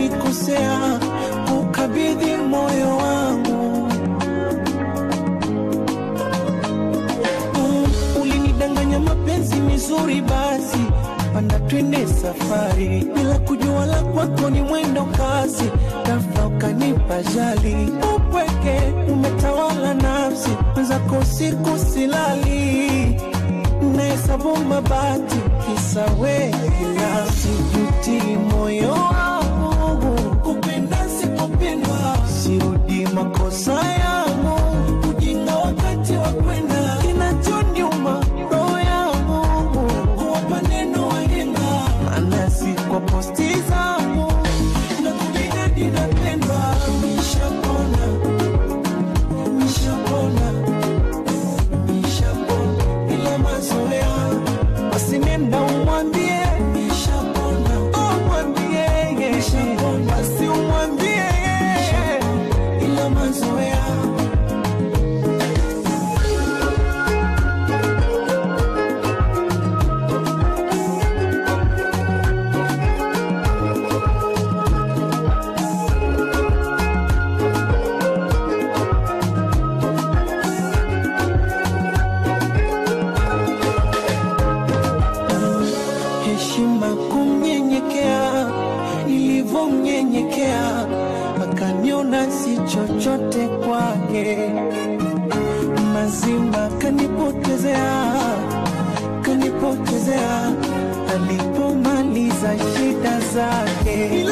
nilikosea kukabidhi moyo wangu. Ulinidanganya mapenzi mizuri, basi panda twende safari, bila kujua la kwako ni mwendo kasi, ghafla ukanipa jali. Upweke umetawala nafsi, mwenzako usiku silali, nahesabu mabati kisa wewe. Sijuti moyo wangu kupenda sikupendwa, sirudi makosa yangu, ujinga wakati wa kwenda. Kinachoniuma roho yangu kuwapa neno wahenga, anasi kwa posti zangu na kujidadi napendwa. Nishapona, nishapona, nishapona ila mazoea, basi nenda umwambie nishapona. Umwambie nishapona, basi umwambie ila mazoea. Heshima kumnyenyekea, nilivomnyenyekea akaniona si chochote kwake. Mazima kanipotezea, kanipotezea alipomaliza shida zake.